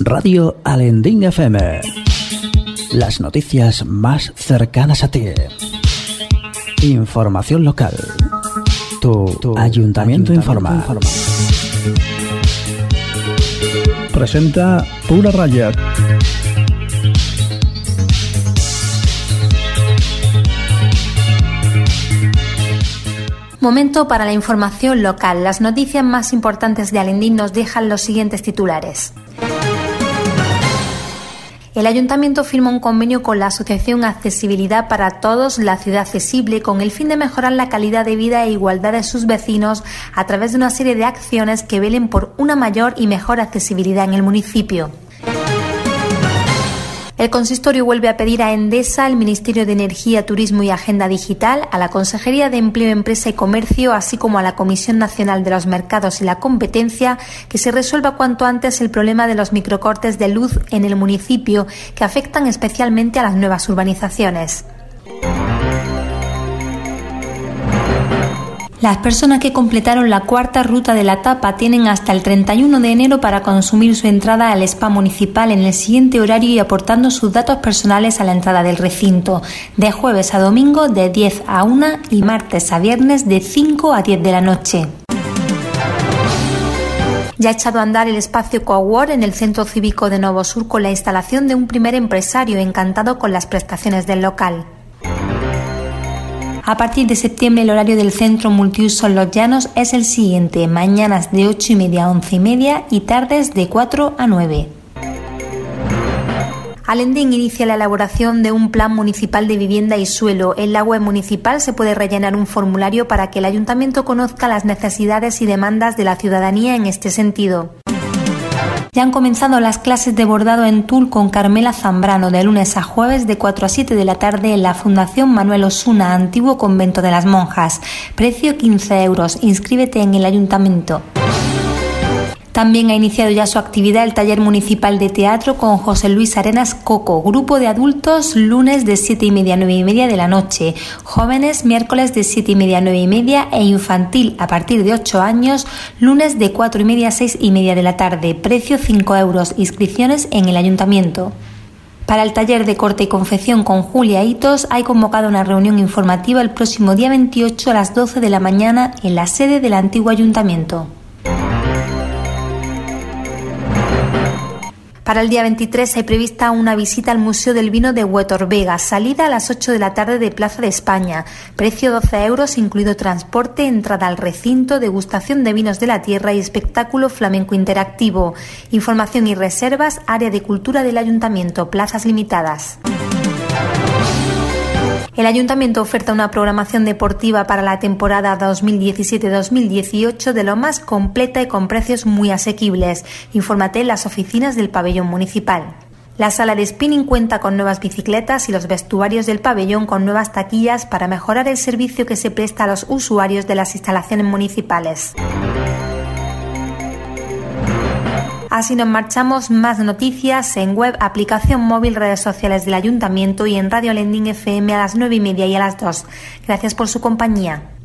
Radio Alendín FM. Las noticias más cercanas a ti. Información local. Tu Ayuntamiento informa. Presenta Pura Raya. Momento para la información local. Las noticias más importantes de Alendín nos dejan los siguientes titulares. El Ayuntamiento firma un convenio con la Asociación Accesibilidad para Todos, la Ciudad Accesible, con el fin de mejorar la calidad de vida e igualdad de sus vecinos a través de una serie de acciones que velen por una mayor y mejor accesibilidad en el municipio. El consistorio vuelve a pedir a Endesa, al Ministerio de Energía, Turismo y Agenda Digital, a la Consejería de Empleo, Empresa y Comercio, así como a la Comisión Nacional de los Mercados y la Competencia, que se resuelva cuanto antes el problema de los microcortes de luz en el municipio, que afectan especialmente a las nuevas urbanizaciones. Las personas que completaron la cuarta ruta de la tapa tienen hasta el 31 de enero para consumir su entrada al spa municipal en el siguiente horario y aportando sus datos personales a la entrada del recinto, de jueves a domingo de 10 a 1 y martes a viernes de 5 a 10 de la noche. Ya ha echado a andar el espacio Cowork en el Centro Cívico de Novosur con la instalación de un primer empresario encantado con las prestaciones del local. A partir de septiembre el horario del Centro Multiuso Los Llanos es el siguiente: mañanas de 8:30 a 11:30 y tardes de 4 a 9. Alendín inicia la elaboración de un plan municipal de vivienda y suelo. En la web municipal se puede rellenar un formulario para que el Ayuntamiento conozca las necesidades y demandas de la ciudadanía en este sentido. Ya han comenzado las clases de bordado en tul con Carmela Zambrano de lunes a jueves de 4 a 7 de la tarde en la Fundación Manuel Osuna, antiguo convento de las monjas. Precio 15 euros. Inscríbete en el Ayuntamiento. También ha iniciado ya su actividad el taller municipal de teatro con José Luis Arenas Coco, grupo de adultos lunes de 7:30 a 9:30 de la noche, jóvenes miércoles de 7:30 a 9:30 e infantil a partir de 8 años lunes de 4:30 a 6:30 de la tarde, precio 5 euros, inscripciones en el Ayuntamiento. Para el taller de corte y confección con Julia Hitos hay convocado una reunión informativa el próximo día 28 a las 12 de la mañana en la sede del antiguo Ayuntamiento. Para el día 23 hay prevista una visita al Museo del Vino de Huetorvega, salida a las 8 de la tarde de Plaza de España, precio 12 euros, incluido transporte, entrada al recinto, degustación de vinos de la tierra y espectáculo flamenco interactivo. Información y reservas, área de cultura del Ayuntamiento, plazas limitadas. El Ayuntamiento oferta una programación deportiva para la temporada 2017-2018 de lo más completa y con precios muy asequibles. Infórmate en las oficinas del pabellón municipal. La sala de spinning cuenta con nuevas bicicletas y los vestuarios del pabellón con nuevas taquillas para mejorar el servicio que se presta a los usuarios de las instalaciones municipales. Así nos marchamos. Más noticias en web, aplicación móvil, redes sociales del Ayuntamiento y en Radio Alendín FM a las 9:30 y a las 2. Gracias por su compañía.